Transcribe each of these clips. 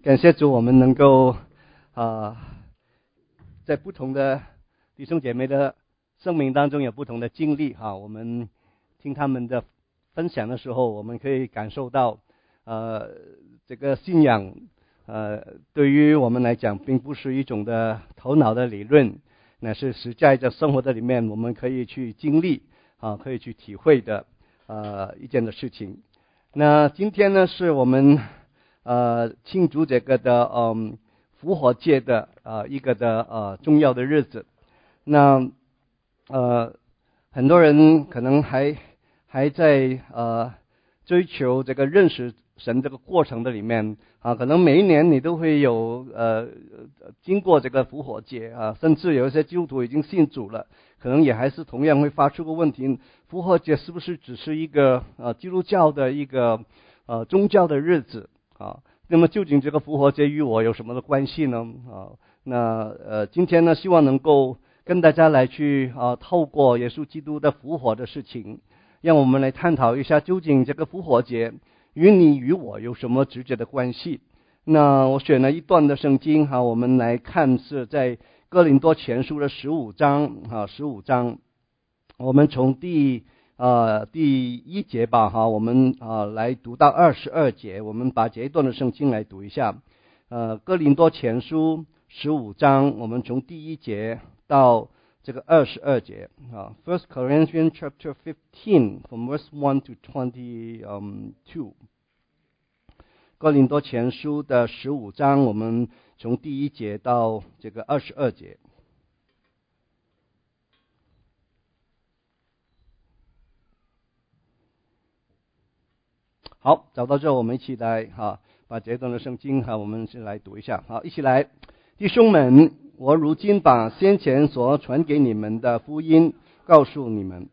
感谢主，我们能够在不同的弟兄姐妹的生命当中有不同的经历我们听他们的分享的时候，我们可以感受到这个信仰对于我们来讲并不是一种的头脑的理论，乃是实在在生活的里面我们可以去经历可以去体会的一件的事情。那今天呢是我们庆祝这个的复活节的一个的重要的日子。那很多人可能还在追求这个认识神这个过程的里面可能每一年你都会有经过这个复活节甚至有一些基督徒已经信主了，可能也还是同样会发出个问题：复活节是不是只是一个基督教的一个宗教的日子那么究竟这个复活节与我有什么的关系呢？那今天呢，希望能够跟大家来去透过耶稣基督的复活的事情，让我们来探讨一下，究竟这个复活节与你与我有什么直接的关系。那我选了一段的圣经我们来看，是在哥林多前书的15章我们从第一节吧我们来读到22节，我们把这一段的圣经来读一下。哥林多前书15章，我们从第一节到这个22节First Corinthians chapter 15 from verse 1 to 22。哥林多前书的15章，我们从第一节到这个22节。好，找到之后我们一起来把这段的圣经我们先来读一下。好，一起来。弟兄们，我如今把先前所传给你们的福音告诉你们，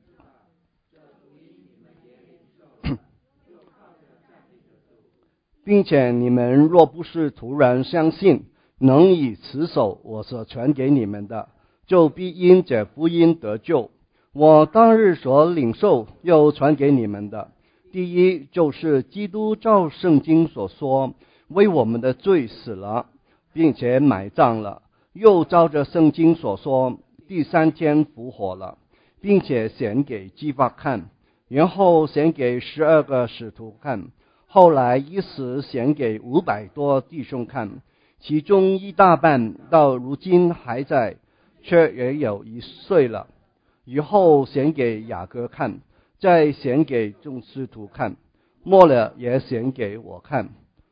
并且你们若不是突然相信，能以持守我所传给你们的，就必因这福音得救。我当日所领受又传给你们的，第一就是基督照圣经所说，为我们的罪死了，并且埋葬了，又照着圣经所说，第三天复活了，并且显给基法看，然后显给12个使徒看，后来一时显给500多弟兄看，其中一大半到如今还在，却也有一岁了。以后显给雅各看，再显给众使徒看，末了也显给我看。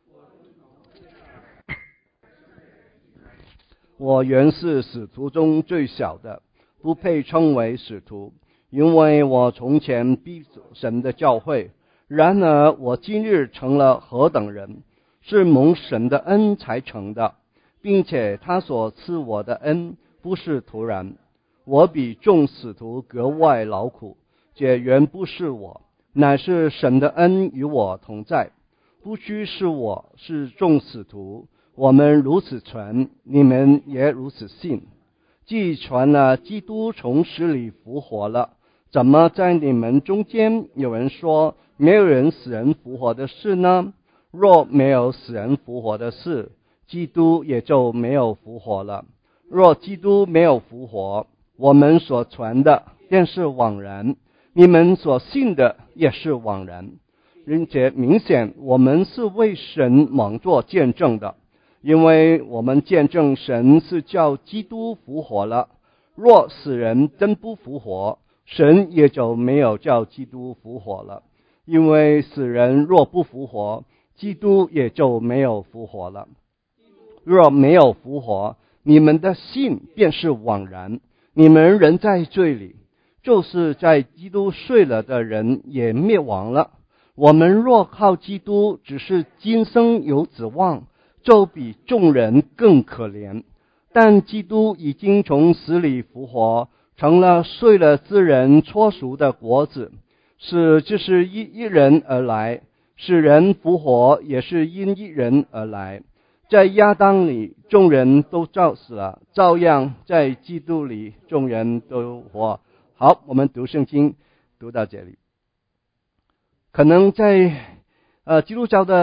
我原是使徒中最小的，不配称为使徒，因为我从前逼神的教会。然而我今日成了何等人，是蒙神的恩才成的，并且他所赐我的恩不是突然。我比众使徒格外劳苦，这原不是我，乃是神的恩与我同在。不须是我，是众使徒，我们如此传，你们也如此信。既传了基督从死里复活了，怎么在你们中间有人说没有人使人复活的事呢？若没有使人复活的事，基督也就没有复活了。若基督没有复活，我们所传的便是枉然，你们所信的也是枉然。并且明显我们是为神蒙作见证的，因为我们见证神是叫基督复活了。若死人真不复活，神也就没有叫基督复活了。因为死人若不复活，基督也就没有复活了。若没有复活，你们的信便是枉然，你们仍在罪里，就是在基督睡了的人也灭亡了。我们若靠基督只是今生有指望，就比众人更可怜。但基督已经从死里复活，成了睡了之人初熟的果子，就是一人而来，使人复活也是因一人而来。在亚当里众人都照死了，照样在基督里众人都活。好，我们读圣经读到这里。可能在基督教的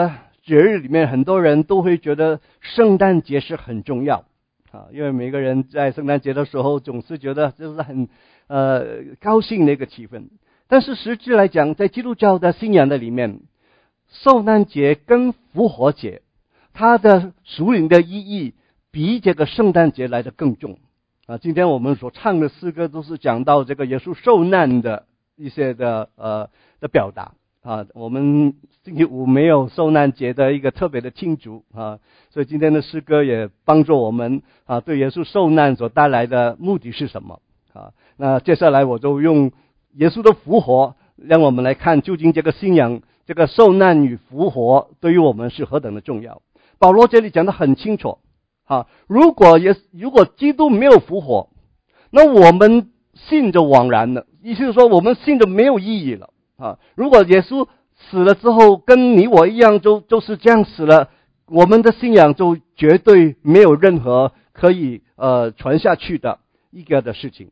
节日里面，很多人都会觉得圣诞节是很重要啊，因为每个人在圣诞节的时候总是觉得就是很高兴的一个气氛。但是实质来讲，在基督教的信仰的里面，受难节跟复活节它的属灵的意义比这个圣诞节来得更重啊。今天我们所唱的诗歌都是讲到这个耶稣受难的一些的表达啊。我们星期五没有受难节的一个特别的庆祝啊，所以今天的诗歌也帮助我们啊，对耶稣受难所带来的目的是什么啊。那接下来我就用耶稣的复活，让我们来看究竟这个信仰，这个受难与复活对于我们是何等的重要。保罗这里讲得很清楚啊，如果基督没有复活，那我们信就枉然了，意思是说我们信就没有意义了啊。如果耶稣死了之后跟你我一样就是这样死了，我们的信仰就绝对没有任何可以传下去的一个的事情。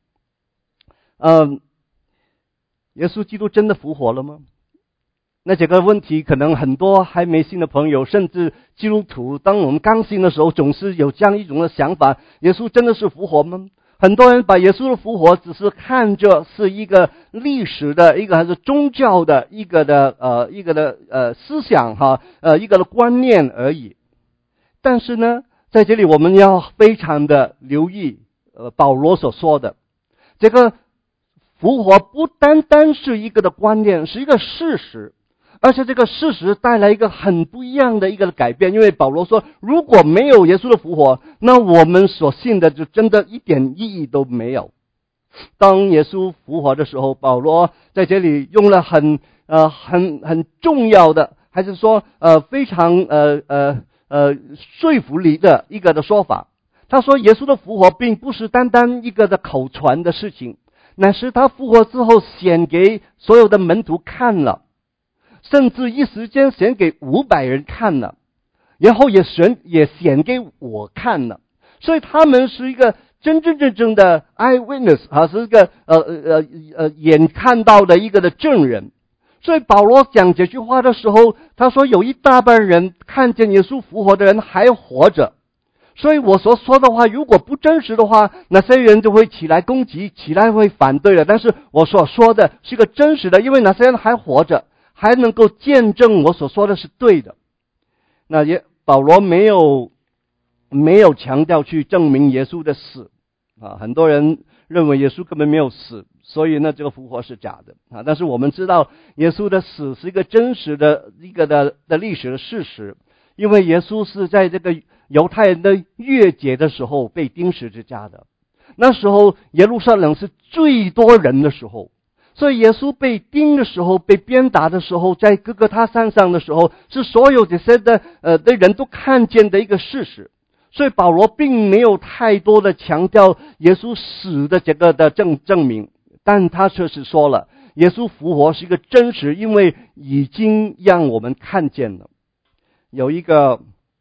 耶稣基督真的复活了吗？那这个问题可能很多还没信的朋友，甚至基督徒，当我们刚信的时候，总是有这样一种的想法：耶稣真的是复活吗？很多人把耶稣的复活只是看着是一个历史的一个还是宗教的一个的思想哈，一个的观念而已。但是呢，在这里我们要非常的留意保罗所说的这个复活不单单是一个的观念，是一个事实，而且这个事实带来一个很不一样的一个改变。因为保罗说，如果没有耶稣的复活，那我们所信的就真的一点意义都没有。当耶稣复活的时候，保罗在这里用了很重要的，还是说非常说服力的一个的说法。他说耶稣的复活并不是单单一个的口传的事情，乃是他复活之后显给所有的门徒看了，甚至一时间显给500人看了，然后也显给我看了。所以他们是一个真正的 eyewitness 啊，是一个眼看到的一个的证人。所以保罗讲这句话的时候，他说有一大半人看见耶稣复活的人还活着。所以我所说的话如果不真实的话，那些人就会起来攻击，起来会反对了。但是我所说的是个真实的，因为那些人还活着，还能够见证我所说的是对的。那保罗没有强调去证明耶稣的死啊，很多人认为耶稣根本没有死，所以呢这个复活是假的啊。但是我们知道耶稣的死是一个真实的一个的历史的事实，因为耶稣是在这个犹太人的月节的时候被钉十字架的。那时候耶路撒冷是最多人的时候，所以耶稣被钉的时候，被鞭打的时候，在各个他山上的时候，是所有这些的人都看见的一个事实。所以保罗并没有太多的强调耶稣死的这个的证明，但他却是说了耶稣复活是一个真实，因为已经让我们看见了。有一个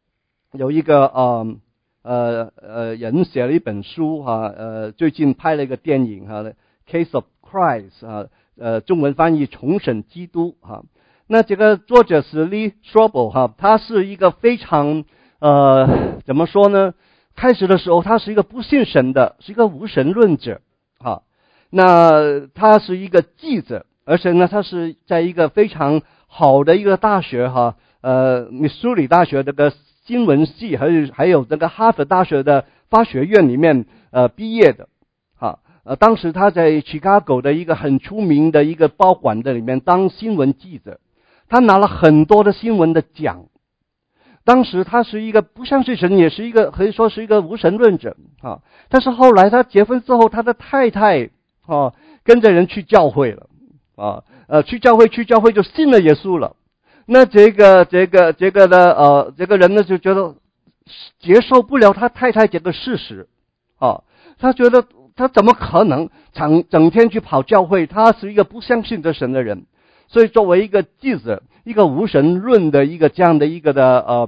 人写了一本书最近拍了一个电影Case of Christ 中文翻译重审基督那这个作者是 Lee Strobel 他是一个非常怎么说呢？开始的时候他是一个不信神的，是一个无神论者那他是一个记者，而且呢他是在一个非常好的一个大学密苏里大学这个新闻系，还有这个哈佛大学的法学院里面毕业的当时他在 Chicago 的一个很出名的一个报馆的里面当新闻记者，他拿了很多的新闻的奖。当时他是一个不相信神，也是一个可以说是一个无神论者但是后来他结婚之后，他的太太跟着人去教会了去教会就信了耶稣了。那这个人呢就觉得接受不了他太太这个事实他觉得他怎么可能整天去跑教会，他是一个不相信这神的人。所以作为一个记者，一个无神论的一个这样的一个的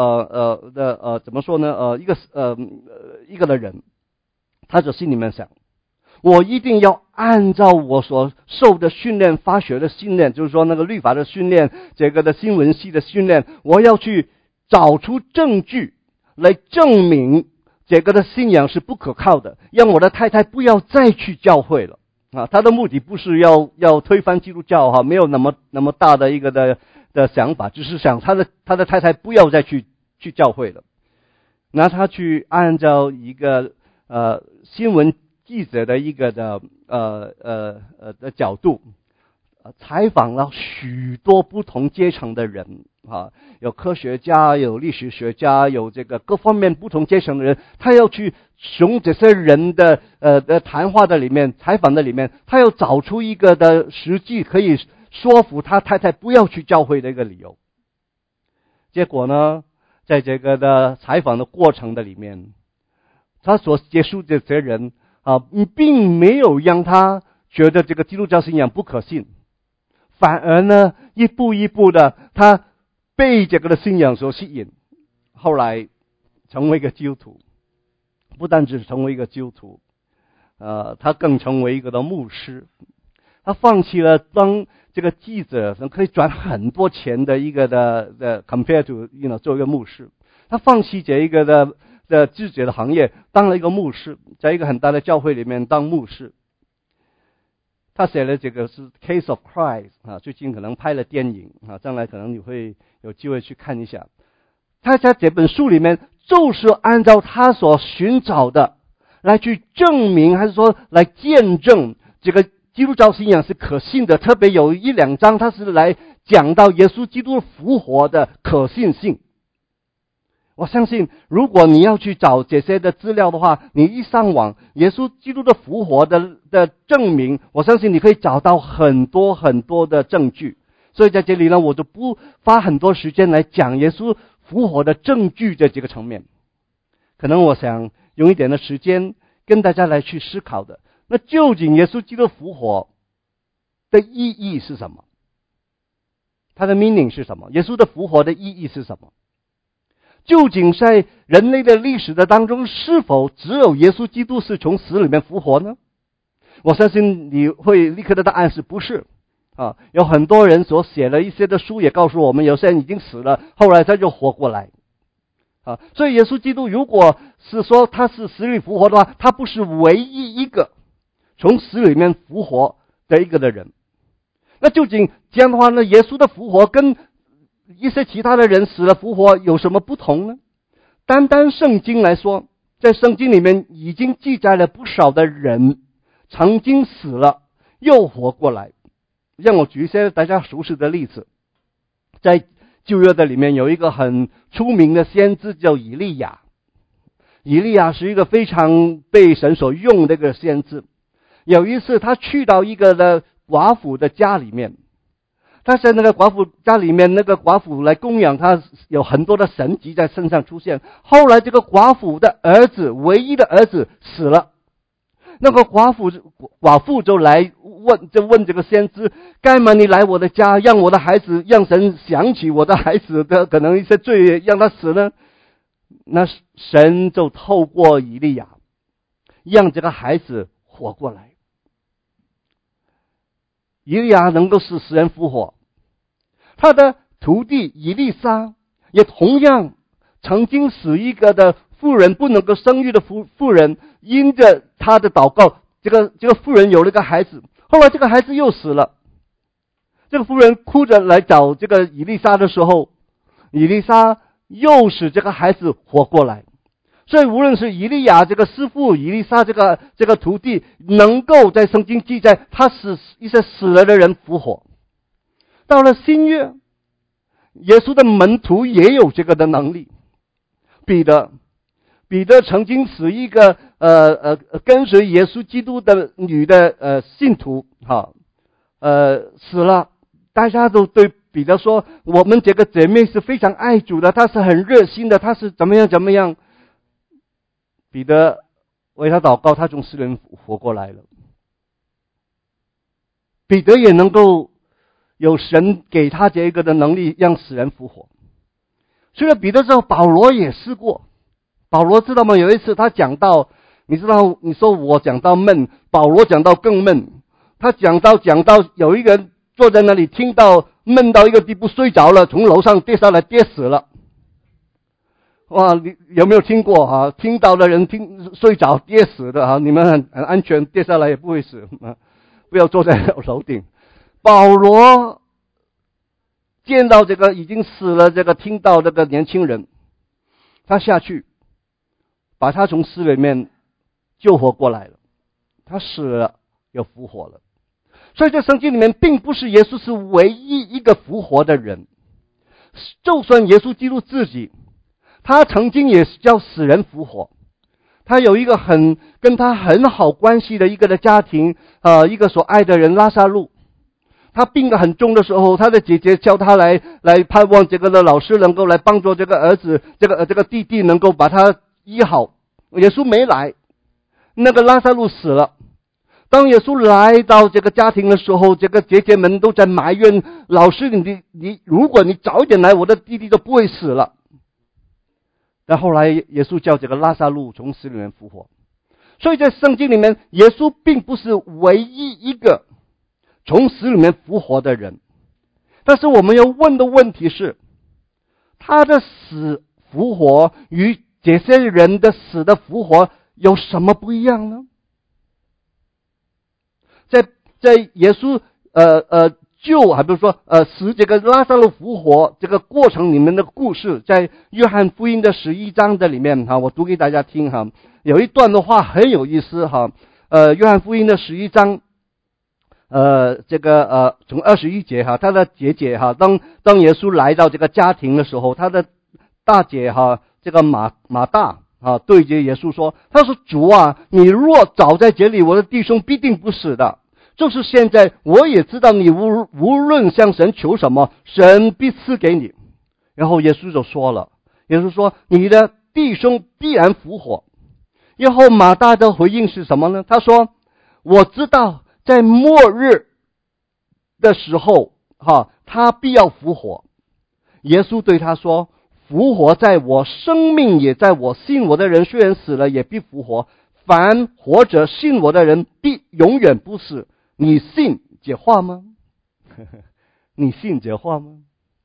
怎么说呢一个的人，他就心里面想， 我一定要按照我所受的训练，发学的训练，就是说那个律法的训练，这个的新闻系的训练，我要去找出证据来证明这个的信仰是不可靠的，让我的太太不要再去教会了啊。他的目的不是要推翻基督教哈，没有那么大的一个的想法，只是想他的太太不要再去教会了。那他去按照一个新闻记者的一个的角度，采访了许多不同阶层的人啊，有科学家，有历史学家，有这个各方面不同阶层的人，他要去从这些人的谈话的里面、采访的里面，他要找出一个的实际可以说服他太太不要去教会的一个理由。结果呢，在这个的采访的过程的里面，他所接触的这些人啊，并没有让他觉得这个基督教信仰不可信，反而呢，一步一步的，他被这个的信仰所吸引，后来成为一个基督徒。不但只成为一个基督徒，他更成为一个的牧师。他放弃了当这个记者可以赚很多钱的一个的 compare to 做一个牧师，他放弃这一个的记者的行业，当了一个牧师，在一个很大的教会里面当牧师。他写了这个是 Case of Christ 啊，最近可能拍了电影啊，将来可能你会有机会去看一下。他在这本书里面就是按照他所寻找的来去证明，还是说来见证这个基督教信仰是可信的。特别有一两章他是来讲到耶稣基督复活的可信性。我相信如果你要去找这些的资料的话，你一上网耶稣基督的复活的证明，我相信你可以找到很多很多的证据。所以在这里呢，我就不花很多时间来讲耶稣复活的证据的这个层面，可能我想用一点的时间跟大家来去思考的。那究竟耶稣基督复活的意义是什么？它的 meaning 是什么？耶稣的复活的意义是什么？究竟在人类的历史的当中，是否只有耶稣基督是从死里面复活呢？我相信你会立刻的答案是不是啊？有很多人所写了一些的书也告诉我们，有些人已经死了，后来他就活过来啊。所以耶稣基督如果是说他是死里复活的话，他不是唯一一个从死里面复活的一个的人。那究竟这样的话呢，耶稣的复活跟一些其他的人死了复活有什么不同呢？单单圣经来说，在圣经里面已经记载了不少的人曾经死了又活过来。让我举一些大家熟悉的例子。在旧约的里面有一个很出名的先知叫以利亚。以利亚是一个非常被神所用的一个先知。有一次他去到一个的寡妇的家里面，他在那个寡妇家里面，那个寡妇来供养他，有很多的神迹在身上出现。后来这个寡妇的儿子，唯一的儿子死了，那个寡妇就来问这个先知，干嘛你来我的家，让我的孩子，让神想起我的孩子的可能一些罪，让他死呢？那神就透过以利亚让这个孩子活过来。以利亚能够使死人复活，他的徒弟以利沙也同样曾经使一个的妇人不能够生育的妇人，因着他的祷告，这个妇人有了一个孩子，后来这个孩子又死了。这个妇人哭着来找这个以利沙的时候，以利沙又使这个孩子活过来。所以无论是以利亚这个师父，以利沙这个徒弟，能够在圣经记载他使一些死了的人复活。到了新约，耶稣的门徒也有这个的能力。彼得曾经使一个跟随耶稣基督的女的信徒死了，大家都对彼得说，我们这个姐妹是非常爱主的，她是很热心的，她是怎么样。彼得为他祷告，他从死人活过来了。彼得也能够有神给他这个的能力，让死人复活。除了彼得之后，保罗也试过。保罗知道吗？有一次他讲到你知道，你说我讲到闷，保罗讲到更闷。他讲到有一个人坐在那里，听到闷到一个地步睡着了，从楼上跌下来跌死了。哇，你有没有听过啊？听到的人睡着跌死的啊，你们很安全，跌下来也不会死啊。不要坐在楼顶。保罗见到这个已经死了这个听到这个年轻人，他下去把他从死里面救活过来了，他死了又复活了。所以在圣经里面并不是耶稣是唯一一个复活的人，就算耶稣基督自己，他曾经也是叫死人复活。他有一个跟他很好关系的一个的家庭，一个所爱的人拉撒路，他病得很重的时候，他的姐姐叫他来盼望这个的老师能够来帮助这个儿子，这个弟弟能够把他医好。耶稣没来，那个拉撒路死了。当耶稣来到这个家庭的时候，这个姐姐们都在埋怨老师，你如果你早一点来，我的弟弟就不会死了。但后来耶稣叫这个拉撒路从死里面复活。所以在圣经里面，耶稣并不是唯一一个从死里面复活的人。但是我们要问的问题是，他的死复活与这些人的死的复活有什么不一样呢？在耶稣还不是说使这个拉撒路复活这个过程里面的故事，在约翰福音的11章的里面我读给大家听有一段的话很有意思约翰福音的11章从21节他的姐姐当耶稣来到这个家庭的时候，他的大姐这个马大对着耶稣说，他说主啊，你若早在这里，我的弟兄必定不死的。就是现在我也知道你无论向神求什么，神必赐给你。然后耶稣就说了，耶稣说你的弟兄必然复活。然后马大的回应是什么呢？他说我知道在末日的时候他必要复活。耶稣对他说，复活在我，生命也在我，信我的人虽然死了也必复活，凡活着信我的人必永远不死。你信这话吗？你信这话吗？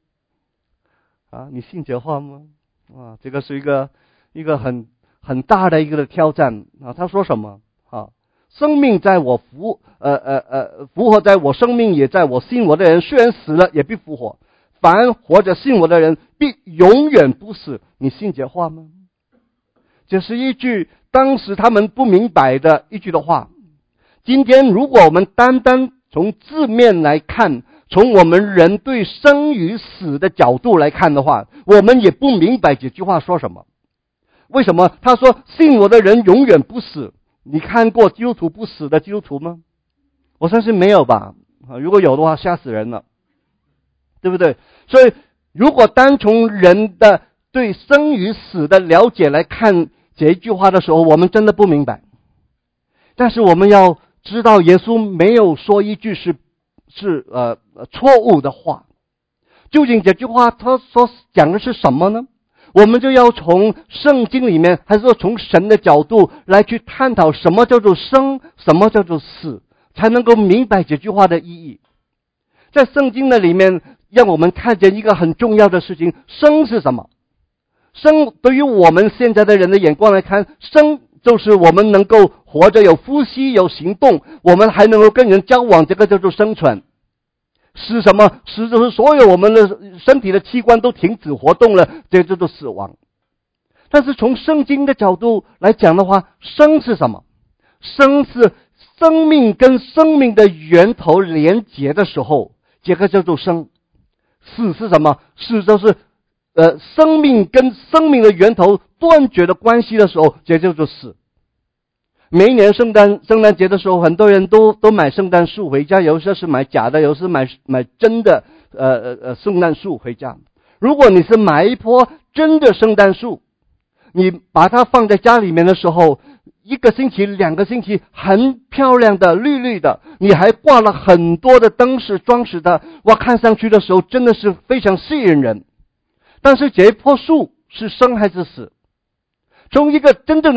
你信这话吗？这个是一个很大的一个挑战他说什么生命在我复活在我，生命也在我，信我的人虽然死了也必复活，凡活着信我的人必永远不死。你信这话吗？这是一句当时他们不明白的一句的话。今天如果我们单单从字面来看，从我们人对生与死的角度来看的话，我们也不明白这句话说什么。为什么他说信我的人永远不死？你看过基督徒不死的基督徒吗？我相信没有吧。如果有的话吓死人了，对不对？所以如果单从人的对生与死的了解来看这句话的时候，我们真的不明白。但是我们要知道，耶稣没有说一句是错误的话。究竟这句话他所讲的是什么呢？我们就要从圣经里面，还是说从神的角度来去探讨什么叫做生，什么叫做死，才能够明白这句话的意义。在圣经的里面，让我们看见一个很重要的事情，生是什么？生对于我们现在的人的眼光来看，生就是我们能够活着，有呼吸，有行动，我们还能够跟人交往，这个叫做生存。死什么？死就是所有我们的身体的器官都停止活动了，这叫做死亡。但是从圣经的角度来讲的话，生是什么？生是生命跟生命的源头连结的时候，这个叫做生。死是什么？死就是生命跟生命的源头断绝的关系的时候，这叫做死。每一年圣诞节的时候，很多人都买圣诞树回家，有些是买假的，有些是买真的圣诞树回家。如果你是买一棵真的圣诞树，你把它放在家里面的时候，1个星期2个星期很漂亮的绿绿的，你还挂了很多的灯饰装饰的，哇，看上去的时候真的是非常吸引人。但是这一棵树是生还是死？从一个真正的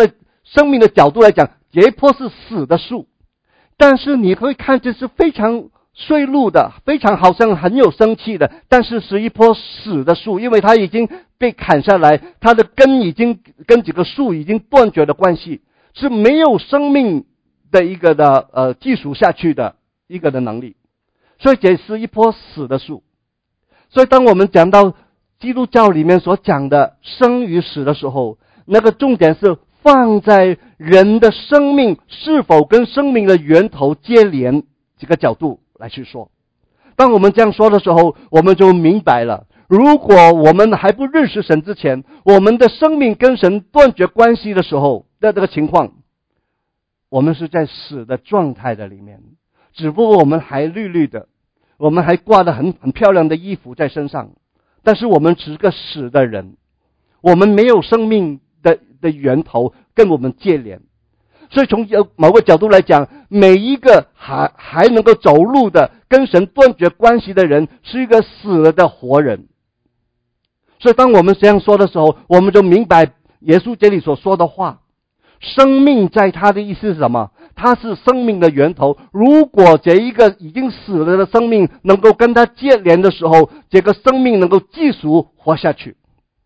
生命的角度来讲，这一棵是死的树，但是你会看这是非常衰落的，非常好像很有生气的，但是是一棵死的树，因为它已经被砍下来，它的根已经跟这个树已经断绝的关系，是没有生命的一个的继续下去的一个的能力，所以这是一棵死的树。所以当我们讲到基督教里面所讲的生与死的时候，那个重点是放在人的生命是否跟生命的源头接连这个角度来去说。当我们这样说的时候，我们就明白了，如果我们还不认识神之前，我们的生命跟神断绝关系的时候的这个情况，我们是在死的状态的里面，只不过我们还绿绿的，我们还挂得很漂亮的衣服在身上，但是我们只是个死的人，我们没有生命的源头跟我们接连。所以从某个角度来讲，每一个还能够走路的跟神断绝关系的人，是一个死了的活人。所以当我们这样说的时候，我们就明白耶稣这里所说的话，生命在他的意思是什么？他是生命的源头。如果这一个已经死了的生命能够跟他接连的时候，这个生命能够继续活下去。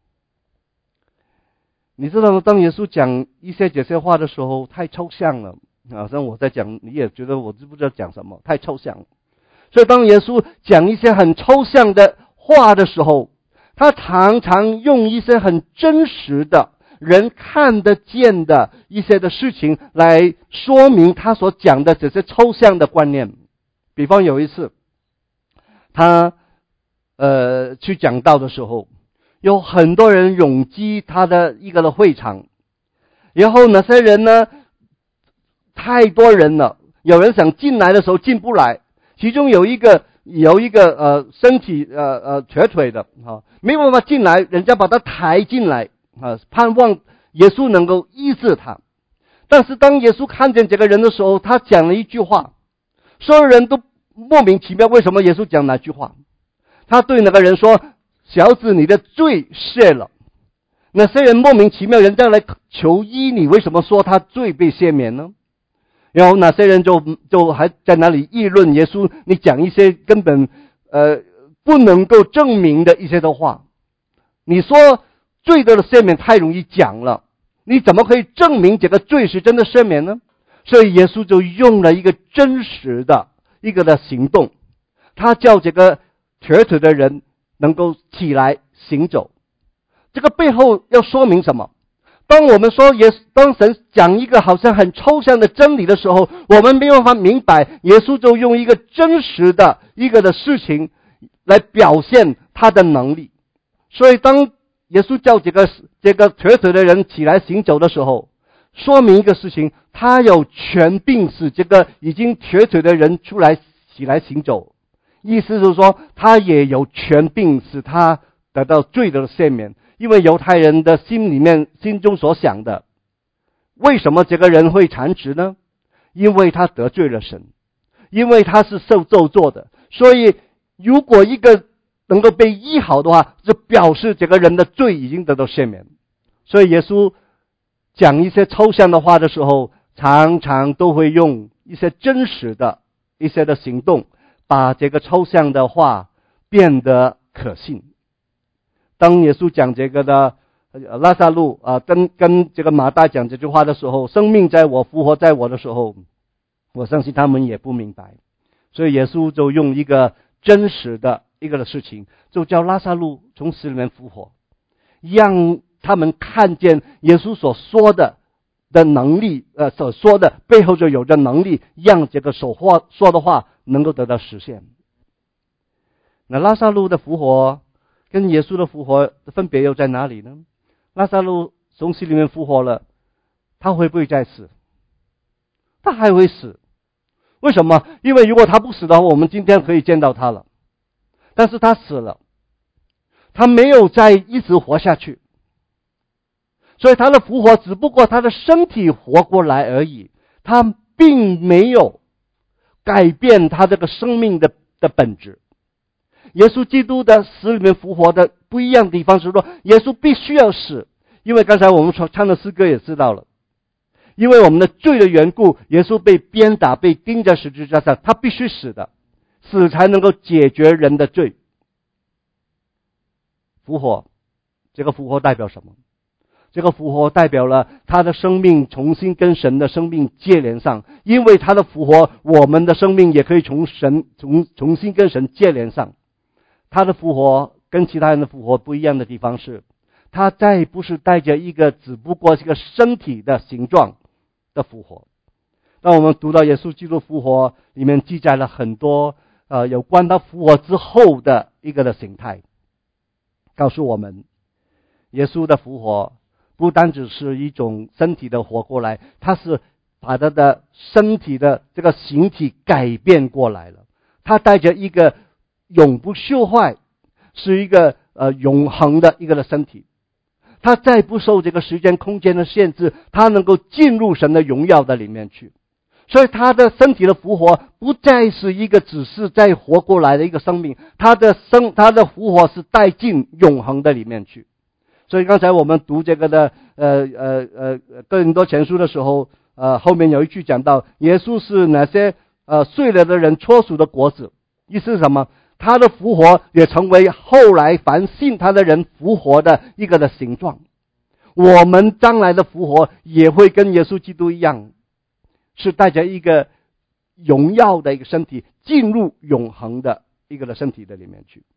你知道吗？当耶稣讲一些这些话的时候，太抽象了，好像我在讲，你也觉得我知不知道讲什么，太抽象了。所以当耶稣讲一些很抽象的话的时候，他常常用一些很真实的人看得见的一些的事情来说明他所讲的这些抽象的观念。比方有一次他去讲道的时候，有很多人涌击他的一个的会场，然后那些人呢，太多人了，有人想进来的时候进不来，其中有一个身体瘸腿的没办法进来，人家把他抬进来盼望耶稣能够医治他。但是当耶稣看见这个人的时候，他讲了一句话，所有人都莫名其妙，为什么耶稣讲那句话？他对那个人说，小子，你的罪赦了。那些人莫名其妙，人家来求医，你为什么说他罪被赦免呢？然后那些人就还在那里议论耶稣，你讲一些根本不能够证明的一些的话。你说罪的赦免太容易讲了，你怎么可以证明这个罪是真的赦免呢？所以耶稣就用了一个真实的一个的行动，他叫这个瘸腿的人能够起来行走。这个背后要说明什么？当我们说当神讲一个好像很抽象的真理的时候，我们没有办法明白，耶稣就用一个真实的一个的事情来表现他的能力。所以当耶稣叫这个瘸腿的人起来行走的时候，说明一个事情，他有权柄使这个已经瘸腿的人起来行走，意思是说他也有权柄使他得到罪的赦免。因为犹太人的心中所想的，为什么这个人会残疾呢？因为他得罪了神，因为他是受咒詛的，所以如果一个能够被医好的话，就表示这个人的罪已经得到赦免。所以耶稣讲一些抽象的话的时候，常常都会用一些真实的一些的行动，把这个抽象的话变得可信。当耶稣讲这个的拉撒路跟这个马大讲这句话的时候，生命在我，复活在我的时候，我相信他们也不明白。所以耶稣就用一个真实的一个的事情，就叫拉撒路从死里面复活，让他们看见耶稣所说的能力，所说的背后就有着能力，让这个所说的话能够得到实现。那拉撒路的复活跟耶稣的复活的分别又在哪里呢？拉撒路从死里面复活了，他会不会再死？他还会死。为什么？因为如果他不死的话，我们今天可以见到他了。但是他死了，他没有再一直活下去，所以他的复活只不过他的身体活过来而已，他并没有改变他这个生命的本质。耶稣基督的死里面复活的不一样的地方是说，耶稣必须要死，因为刚才我们唱的诗歌也知道了， 因为我们的罪的缘故，耶稣被鞭打，被钉在十字架上，他必须死的，死才能够解决人的罪。复活，这个复活代表什么？这个复活代表了他的生命重新跟神的生命接连上，因为他的复活，我们的生命也可以重新跟神接连上。他的复活跟其他人的复活不一样的地方是，他再不是带着一个只不过是一个身体的形状的复活。当我们读到耶稣基督复活，里面记载了很多有关他复活之后的一个的形态，告诉我们耶稣的复活不单只是一种身体的活过来，他是把他的身体的这个形体改变过来了。他带着一个永不朽坏，是一个永恒的一个的身体。他再不受这个时间空间的限制，他能够进入神的荣耀的里面去。所以他的身体的复活不再是一个只是在活过来的一个生命，他的复活是带进永恒的里面去。所以刚才我们读这个的哥林多前书的时候，后面有一句讲到耶稣是那些睡了的人戳属的果子，意思是什么？他的复活也成为后来凡信他的人复活的一个的形状。我们将来的复活也会跟耶稣基督一样，是带着一个荣耀的一个身体进入永恒的一个的身体的里面去。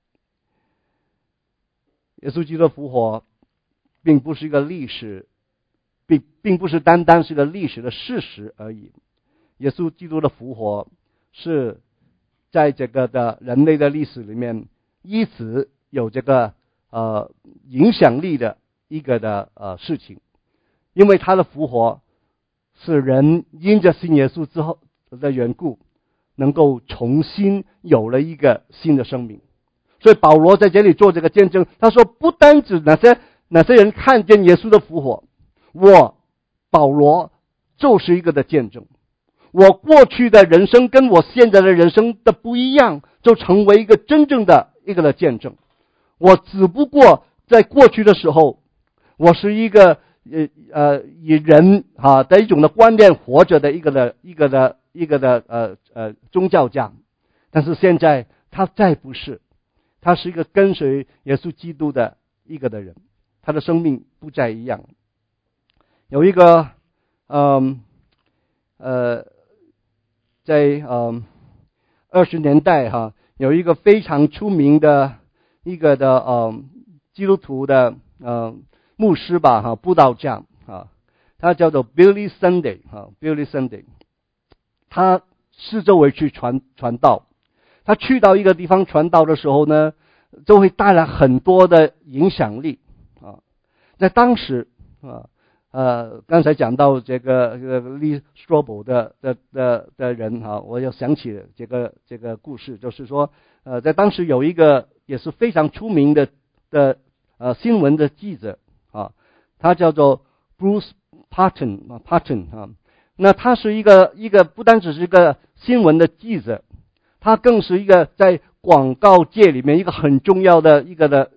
耶稣基督的复活并不是一个历史，并不是单单是个历史的事实而已。耶稣基督的复活是在这个的人类的历史里面一直有这个影响力的一个的事情，因为他的复活是人因着信耶稣之后的缘故，能够重新有了一个新的生命。所以保罗在这里做这个见证，他说不单指哪些人看见耶稣的复活，我保罗就是一个的见证。我过去的人生跟我现在的人生的不一样，就成为一个真正的一个的见证。我只不过在过去的时候，我是一个以人的一种的观念活着的一个的宗教家，但是现在他再不是，他是一个跟随耶稣基督的一个的人，他的生命不再一样。有一个在20年代有一个非常出名的一个的基督徒的牧师吧布道家他叫做 Billy Sunday。Billy Sunday 他四周围去传道，他去到一个地方传道的时候呢，就会带来很多的影响力在当时刚才讲到这个 Lee Strobel 的人我又想起这个故事，就是说在当时有一个也是非常出名的新闻的记者他叫做 Bruce Patton 那他是一个不单只是一个新闻的记者，他更是一个在广告界里面一个很重要的一个的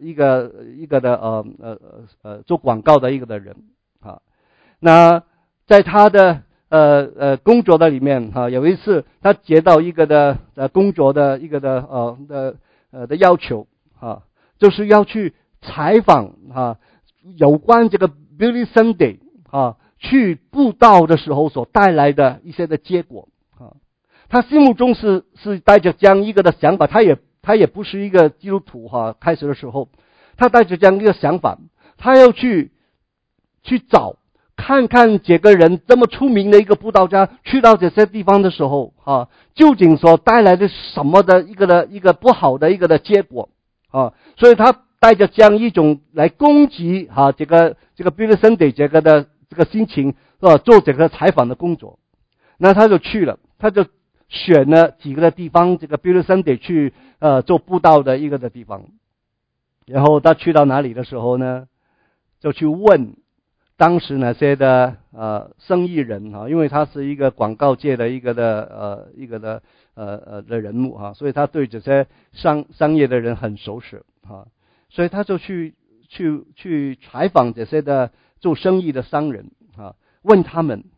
做广告的一个的人那在他的工作的里面有一次他接到一个的工作的一个的要求就是要去采访有关这个 Billy Sunday 去布道的时候所带来的一些的结果他心目中是带着这样一个的想法，他也不是一个基督徒开始的时候他带着这样一个想法，他要去找看看这个人这么出名的一个布道家去到这些地方的时候究竟所带来的什么的一个不好的一个的结果所以他带着这样一种来攻击这个 Billy Sunday 这个心情做这个采访的工作。那他就去了，他就选了几个地方这个 Billy Sunday 去做布道的一个的地方。然后他去到哪里的时候呢，就去问当时那些的生意人因为他是一个广告界的一个的人物所以他对这些商业的人很熟识所以他就去采访这些的做生意的商人问他们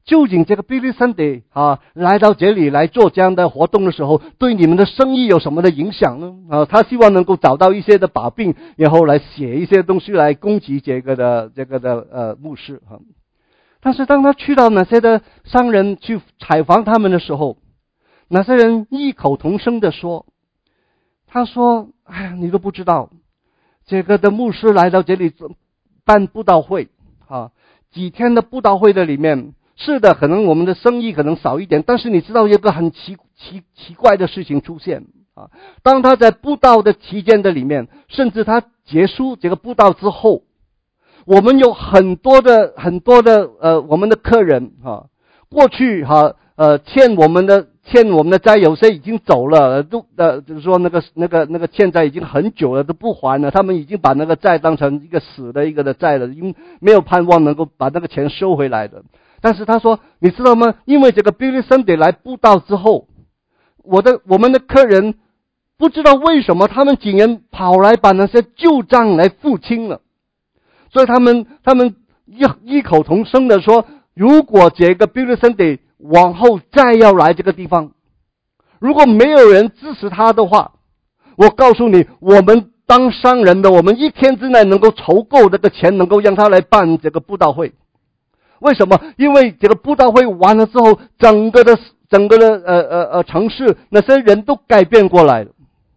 究竟这个 Billy Sunday 来到这里来做这样的活动的时候，对你们的生意有什么的影响呢？他希望能够找到一些的把柄，然后来写一些东西来攻击这个牧师但是当他去到那些的商人去采访他们的时候，那些人异口同声的说，他说：“哎呀，你都不知道，这个的牧师来到这里办布道会几天的布道会的里面，是的，可能我们的生意可能少一点，但是你知道有个很奇怪的事情出现当他在布道的期间的里面，甚至他结束这个布道之后，我们有很多的我们的客人过去欠我们的债，有些已经走了，就是说那个欠债已经很久了都不还了，他们已经把那个债当成一个死的一个的债了，已经没有盼望能够把那个钱收回来的。但是他说，你知道吗？因为这个 Billy Sunday 来布道之后，我们的客人不知道为什么他们竟然跑来把那些旧账来付清了，所以他们异口同声的说，如果这个 Billy Sunday 往后再要来这个地方，如果没有人支持他的话，我告诉你，我们当商人的，我们一天之内能够筹够这个钱，能够让他来办这个布道会。为什么？因为这个布道会完了之后，整个的城市那些人都改变过来了。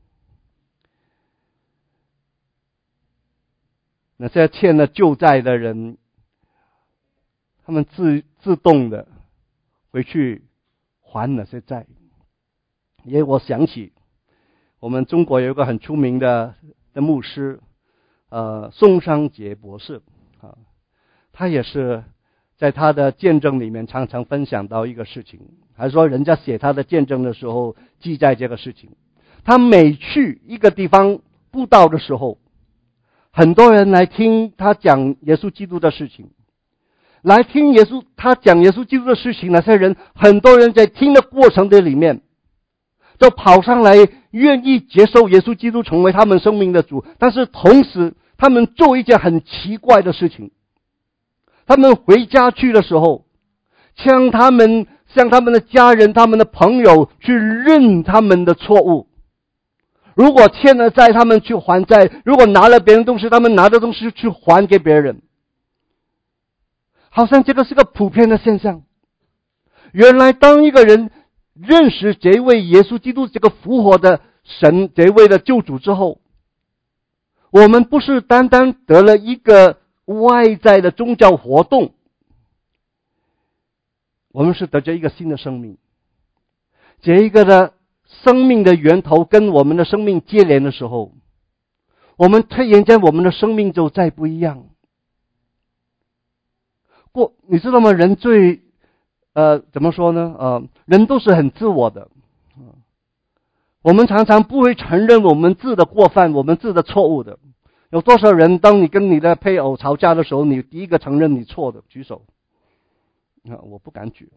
那些欠了旧债的人，他们自动的回去还那些债。因为我想起我们中国有一个很出名的牧师宋商杰博士他也是在他的见证里面常常分享到一个事情，还说人家写他的见证的时候记载这个事情。他每去一个地方布道的时候，很多人来听他讲耶稣基督的事情，来听他讲耶稣基督的事情，那些人很多人在听的过程的里面就跑上来愿意接受耶稣基督成为他们生命的主，但是同时他们做一件很奇怪的事情，他们回家去的时候，向他们的家人他们的朋友去认他们的错误，如果欠了债他们去还债，如果拿了别人东西他们拿的东西去还给别人，好像这个是个普遍的现象。原来当一个人认识这位耶稣基督这个复活的神，这位的救主之后，我们不是单单得了一个外在的宗教活动，我们是得着一个新的生命。这一个的生命的源头跟我们的生命接连的时候，我们突然间我们的生命就再不一样。你知道吗？人最怎么说呢？人都是很自我的。我们常常不会承认我们自的过犯，我们自的错误的。有多少人当你跟你的配偶吵架的时候，你第一个承认你错的？举手。我不敢举。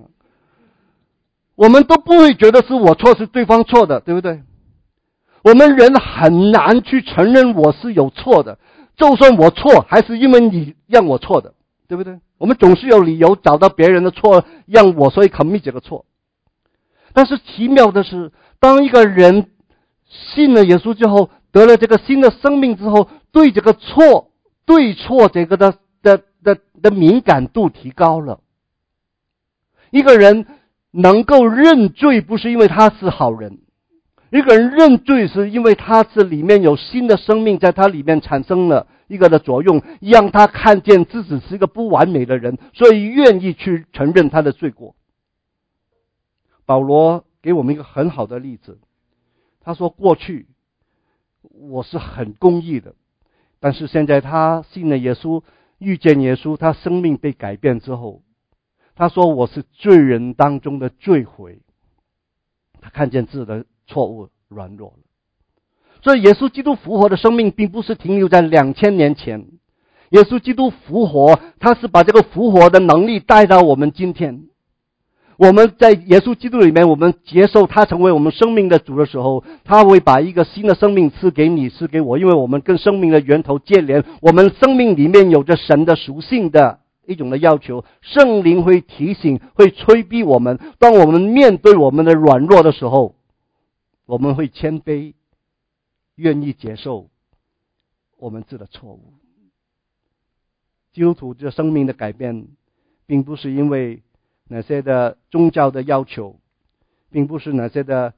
我们都不会觉得是我错，是对方错的，对不对？我们人很难去承认我是有错的，就算我错，还是因为你让我错的，对不对？我们总是有理由找到别人的错，让我所以 commit 这个错。但是奇妙的是，当一个人信了耶稣之后，得了这个新的生命之后，对这个对错这个的敏感度提高了。一个人能够认罪，不是因为他是好人，一个人认罪是因为他是里面有新的生命在他里面产生了一个的作用，让他看见自己是一个不完美的人，所以愿意去承认他的罪过。保罗给我们一个很好的例子，他说过去我是很公义的，但是现在他信了耶稣，遇见耶稣，他生命被改变之后，他说我是罪人当中的罪魁。他看见自己的错误软弱了。所以耶稣基督复活的生命并不是停留在2000年前，耶稣基督复活，他是把这个复活的能力带到我们今天。我们在耶稣基督里面，我们接受他成为我们生命的主的时候，他会把一个新的生命赐给你，赐给我，因为我们跟生命的源头接连，我们生命里面有着神的属性的一种的要求，圣灵会提醒，会催逼我们。当我们面对我们的软弱的时候，我们会谦卑，愿意接受我们自己的错误。基督徒这生命的改变，并不是因为哪些的宗教的要求，并不是哪些的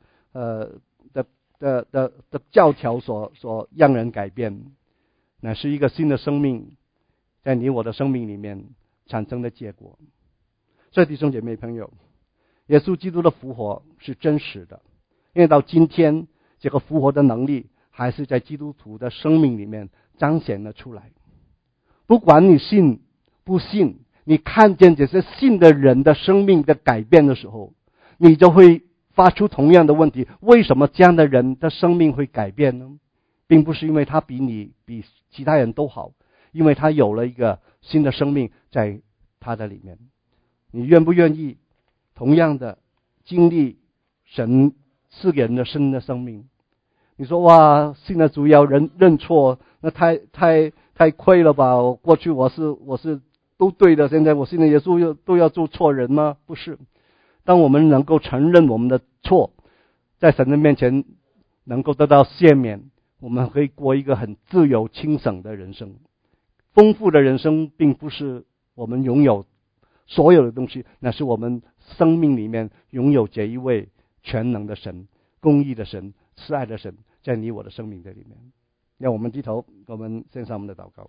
教条所让人改变，乃是一个新的生命在你我的生命里面产生的结果。所以弟兄姐妹朋友，耶稣基督的复活是真实的，因为到今天这个复活的能力还是在基督徒的生命里面彰显了出来。不管你信不信，你看见这些信的人的生命的改变的时候，你就会发出同样的问题：为什么这样的人的生命会改变呢？并不是因为他比其他人都好，因为他有了一个新的生命在他的里面。你愿不愿意同样的经历神赐给人的新的生命？你说哇，信了主要认错，那太亏了吧？过去我是都对的，现在我信了耶稣都要做错人吗？不是。当我们能够承认我们的错，在神的面前能够得到赦免，我们可以过一个很自由轻省的人生。丰富的人生并不是我们拥有所有的东西，那是我们生命里面拥有这一位全能的神、公义的神、慈爱的神，在你我的生命的里面。让我们低头，我们献上我们的祷告。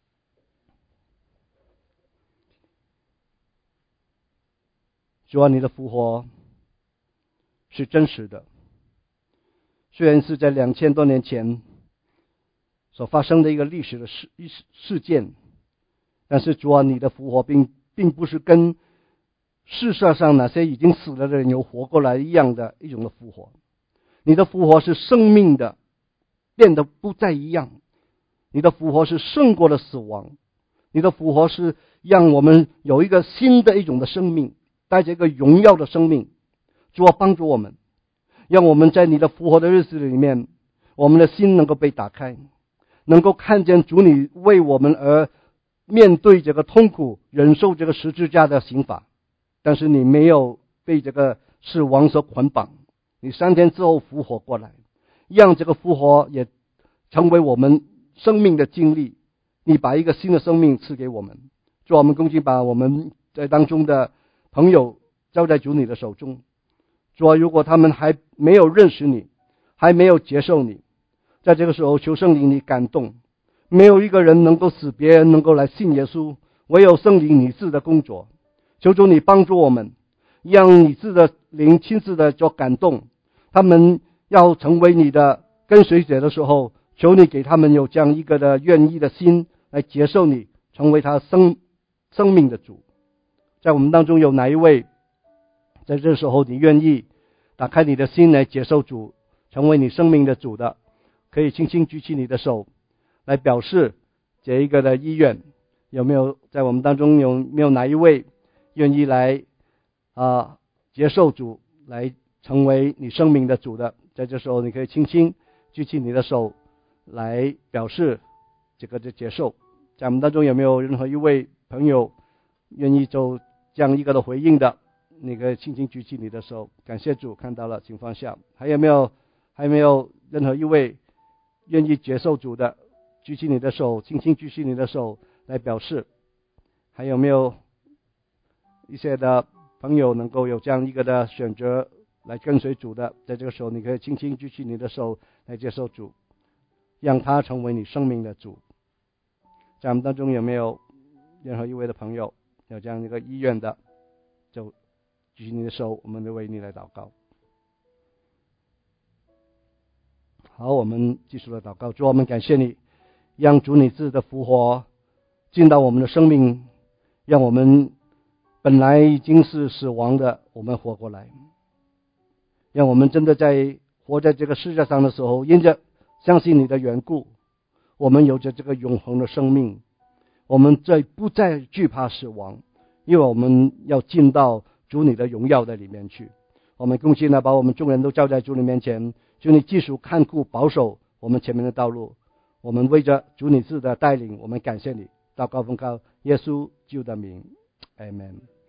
主啊，你的复活是真实的，虽然是在2000多年前所发生的一个历史的事件，但是主啊，你的复活并不是跟世界上那些已经死了的人又活过来一样的一种的复活。你的复活是生命的，变得不再一样。你的复活是胜过了死亡，你的复活是让我们有一个新的一种的生命，带着一个荣耀的生命。主啊，帮助我们，让我们在你的复活的日子里面，我们的心能够被打开，能够看见主你为我们而面对这个痛苦，忍受这个十字架的刑罚，但是你没有被这个死亡所捆绑，你3天之后复活过来，让这个复活也成为我们生命的经历。你把一个新的生命赐给我们。主，我们恭敬把我们在当中的朋友交在主你的手中。主，如果他们还没有认识你，还没有接受你，在这个时候求圣灵你感动。没有一个人能够使别人能够来信耶稣，唯有圣灵你自的工作。求主你帮助我们，让你自的灵亲自的做感动。他们要成为你的跟随者的时候，求你给他们有这样一个的愿意的心来接受你，成为他生命的主。在我们当中有哪一位在这时候你愿意打开你的心来接受主，成为你生命的主的，可以轻轻举起你的手来表示这一个的意愿。有没有在我们当中有没有哪一位愿意来接受主，来成为你生命的主的？在这时候你可以轻轻举起你的手来表示这个的接受。在我们当中有没有任何一位朋友愿意做这样一个的回应的？你可以轻轻举起你的手。感谢主，看到了，请放下。还有没有任何一位愿意接受主的？举起你的手，轻轻举起你的手来表示。还有没有一些的朋友能够有这样一个的选择来跟随主的？在这个时候你可以轻轻举起你的手来接受主，让他成为你生命的主。在我们当中有没有任何一位的朋友有这样一个意愿的，就举起你的手，我们就为你来祷告。好，我们继续的祷告。主，我们感谢你，让主你自己的复活进到我们的生命，让我们本来已经是死亡的，我们活过来，让我们真的在活在这个世界上的时候，因着相信你的缘故，我们有着这个永恒的生命，我们不再惧怕死亡，因为我们要进到主你的荣耀的里面去。我们恭敬的把我们众人都交在主你面前，求你继续看顾保守我们前面的道路。我们为着主你自的带领，我们感谢你。 祷告奉靠耶稣基督的名，阿门。